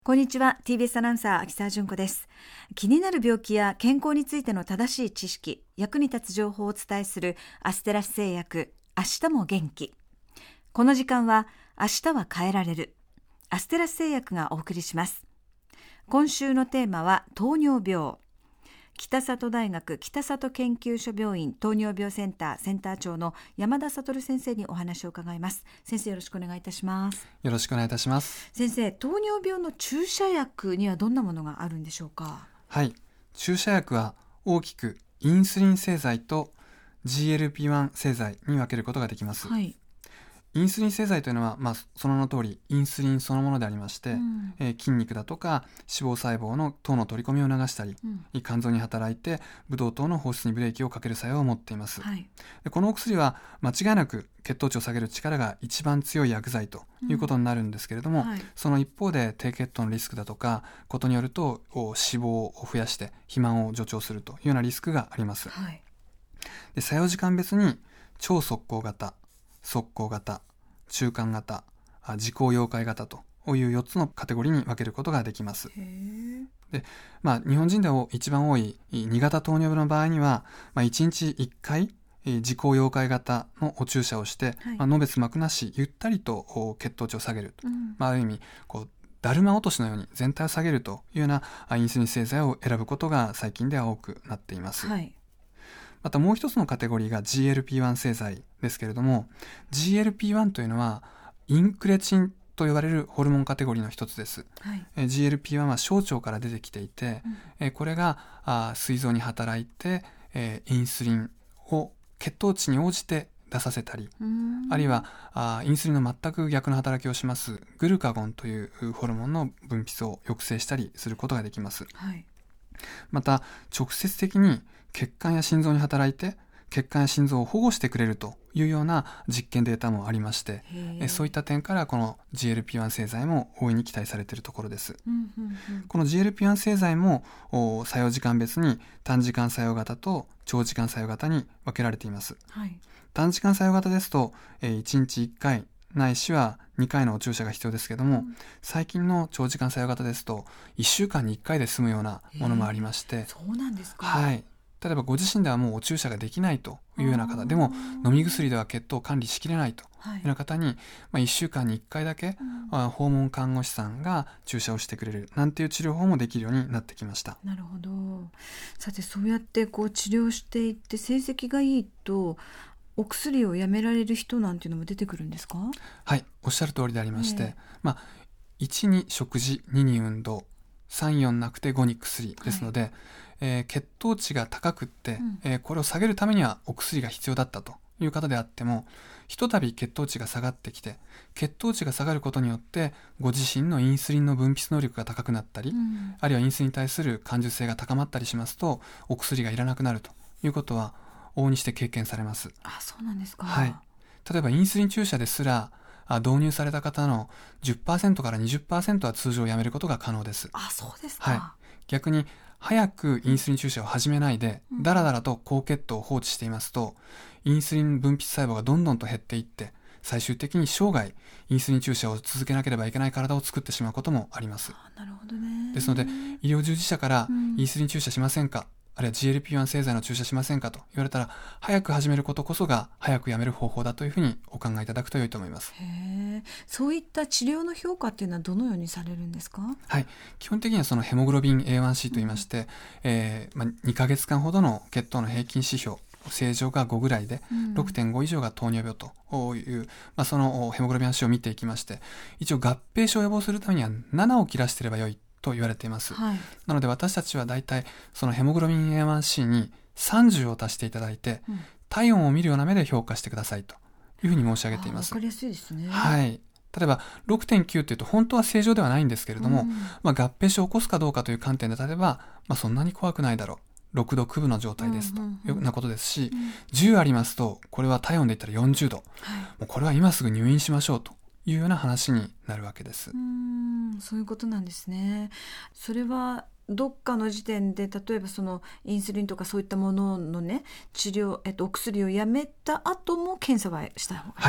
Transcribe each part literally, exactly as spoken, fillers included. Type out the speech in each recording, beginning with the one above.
こんにちは。 ティービーエス アナウンサー秋澤純子です。気になる病気や健康についての正しい知識、役に立つ情報をお伝えするアステラス製薬、明日も元気。この時間は明日は変えられる、アステラス製薬がお送りします。今週のテーマは糖尿病。北里大学北里研究所病院糖尿病センターセンター長の山田悟先生にお話を伺います。先生、よろしくお願いいたします。 よろしくお願いいたします。 先生、糖尿病の注射薬にはどんなものがあるんでしょうか？ はい、注射薬は大きくインスリン製剤と ジーエルピーワン 製剤に分けることができます。 はい、 インスリン製剤というのは、まあ、その名の通りインスリンそのものでありまして、うんえー、筋肉だとか脂肪細胞の糖の取り込みを促したり、うん、肝臓に働いてブドウ糖の放出にブレーキをかける作用を持っています。はい、でこのお薬は間違いなく血糖値を下げる力が一番強い薬剤ということになるんですけれども、うんはい、その一方で低血糖のリスクだとかことによると脂肪を増やして肥満を助長するというようなリスクがあります。はい、で作用時間別に超速効型、速効型、中間型、自己溶解型というよっつのカテゴリーに分けることができます。で、まあ、日本人で一番多いに型糖尿病の場合には、まあ、いちにちいっかい自己溶解型のお注射をして、はいまあのべつ幕なしゆったりと血糖値を下げると、うんまあ、ある意味こうだるま落としのように全体を下げるというようなインスリン製剤を選ぶことが最近では多くなっています。はいまたもう一つのカテゴリーが ジーエルピーワン 製剤ですけれども、 ジーエルピーワン というのはインクレチンと呼ばれるホルモンカテゴリーの一つです。はい、え ジーエルピーワン は小腸から出てきていて、うん、えこれがあ膵臓に働いて、えインスリンを血糖値に応じて出させたり、あるいはあインスリンの全く逆の働きをしますグルカゴンというホルモンの分泌を抑制したりすることができます。はい、また直接的に血管や心臓に働いて血管や心臓を保護してくれるというような実験データもありまして、えそういった点からこの ジーエルピーワン 製剤も大いに期待されているところです。うんうんうん、この ジーエルピーワン 製剤も作用時間別に短時間作用型と長時間作用型に分けられています。はい、短時間作用型ですと、えいちにちいっかいないしはにかいのお注射が必要ですけども、うん、最近の長時間作用型ですといっしゅうかんにいっかいで済むようなものもありまして、 そうなんですか。 はい、例えばご自身ではもうお注射ができないというような方でも飲み薬では血糖を管理しきれないというような方に、はいまあ、いっしゅうかんにいっかいだけ、うん、訪問看護師さんが注射をしてくれるなんていう治療法もできるようになってきました。 なるほど。さて、そうやってこう治療していって成績がいいとお薬をやめられる人なんていうのも出てくるんですか？ はい、おっしゃる通りでありまして、まあ、いちに食事、にに運動、さん、よんなくてごに薬ですので、はいえー、血糖値が高くって、うんえー、これを下げるためにはお薬が必要だったという方であっても、ひとたび血糖値が下がってきて血糖値が下がることによってご自身のインスリンの分泌能力が高くなったり、うん、あるいはインスリンに対する感受性が高まったりしますとお薬がいらなくなるということは往々にして経験されます。 あ、そうなんですか。 はい、例えばインスリン注射ですら導入された方の じゅっパーセント から にじゅっパーセント は通常やめることが可能です。 あ、そうですか。 はい、逆に早くインスリン注射を始めないで、うん、だらだらと高血糖を放置していますとインスリン分泌細胞がどんどんと減っていって最終的に生涯インスリン注射を続けなければいけない体を作ってしまうこともあります。 あ、なるほどね。 ですので医療従事者からインスリン注射しませんか、うんあるいは ジーエルピーワン 製剤の注射しませんかと言われたら早く始めることこそが早くやめる方法だというふうにお考えいただくと良いと思います。 へー、そういった治療の評価っていうのはどのようにされるんですか？ はい、基本的にはそのヘモグロビン エーワンシー といいまして、うんえーまあ、にかげつかんほどの血糖の平均指標正常がごぐらいで、うん、ろくてんご以上が糖尿病という、まあ、そのヘモグロビン エーワンシー を見ていきまして一応合併症を予防するためにはななを切らしていれば良いと言われています。はい、なので私たちはだいたいそのヘモグロビン エーワンシー にさんじゅうを足していただいて、うん、体温を見るような目で評価してくださいというふうに申し上げています。 わかりやすいですね。 はい、例えば ろくてんきゅう というと本当は正常ではないんですけれども、うんまあ、合併症を起こすかどうかという観点で例えば、まあ、そんなに怖くないだろうろくどくぶの状態ですというようなことですし、うんうんうん、じゅうありますとこれは体温で言ったらよんじゅうど、はい、もうこれは今すぐ入院しましょうというような話になるわけです。 うーん、そういうことなんですね。それはどっかの時点で例えばそのインスリンとかそういったもののね治療、えっと、お薬をやめた後も検査はした方がいい？ はい、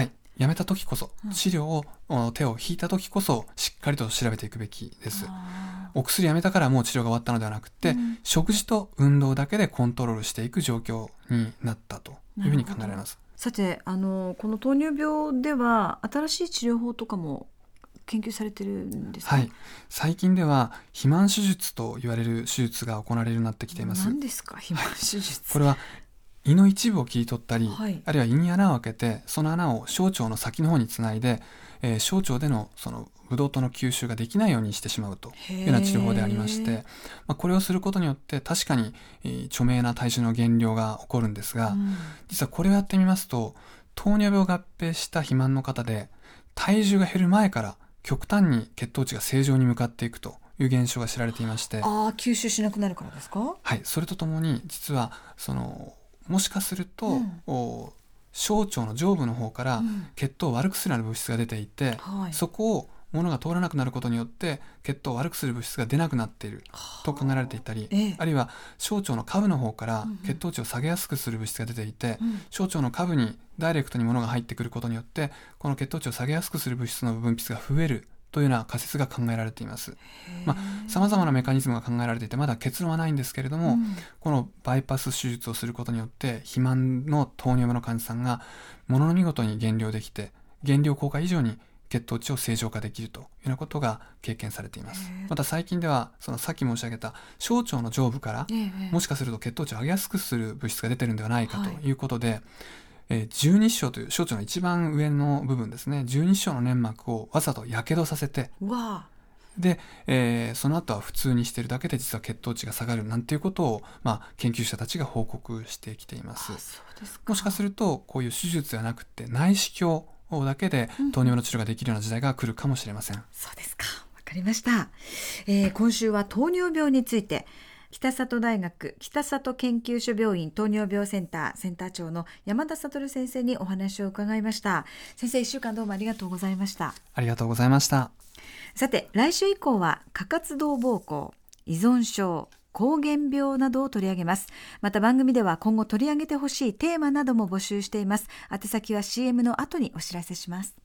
やめた時こそ、治療を手を引いた時こそしっかりと調べていくべきです。お薬やめたからもう治療が終わったのではなくて、うん、食事と運動だけでコントロールしていく状況になったというふうに考えられます。 さて、あのこの糖尿病では新しい治療法とかも研究されてるんですか？ はい、最近では肥満手術と言われる手術が行われるようになってきています。 何ですか、肥満手術？ これは胃の一部を切り取ったり、 はい、 あるいは胃に穴を開けてその穴を小腸の先の方につないで、えー、小腸でのそのブドウ糖の吸収ができないようにしてしまうというような治療法でありまして、まあ、これをすることによって確かに、えー、著名な体重の減量が起こるんですが、うん、実はこれをやってみますと糖尿病を合併した肥満の方で体重が減る前から極端に血糖値が正常に向かっていくという現象が知られていまして、 あ、吸収しなくなるからですか？ はい、それとともに実はそのもしかすると、うん、小腸の上部の方から血糖を悪くするような物質が出ていて、うん、そこを物が通らなくなることによって血糖を悪くする物質が出なくなっていると考えられていたり、ええ、あるいは小腸の下部の方から血糖値を下げやすくする物質が出ていて、うん、小腸の下部にダイレクトに物が入ってくることによってこの血糖値を下げやすくする物質の分泌が増えるというような仮説が考えられています。まあ、様々なメカニズムが考えられていてまだ結論はないんですけれども、うん、このバイパス手術をすることによって肥満の糖尿病の患者さんがものの見事に減量できて減量効果以上に血糖値を正常化できるというようなことが経験されています。また最近ではそのさっき申し上げた小腸の上部からもしかすると血糖値を上げやすくする物質が出てるんではないかということで、はい、えー、十二指腸という小腸の一番上の部分ですね、十二指腸の粘膜をわざとやけどさせて、 わで、えー、その後は普通にしているだけで実は血糖値が下がるなんていうことを、まあ、研究者たちが報告してきています。 あ、そうですか。 もしかするとこういう手術ではなくて内視鏡だけで糖尿病の治療ができるような時代が来るかもしれません。うん、 そうですか、わかりました。えー、今週は糖尿病について北里大学北里研究所病院糖尿病センターセンター長の山田悟先生にお話を伺いました。先生、いっしゅうかんどうもありがとうございました。 ありがとうございました。 さて、来週以降は過活動膀胱、依存症、膠原病などを取り上げます。また番組では今後取り上げてほしいテーマなども募集しています。宛先は シーエム の後にお知らせします。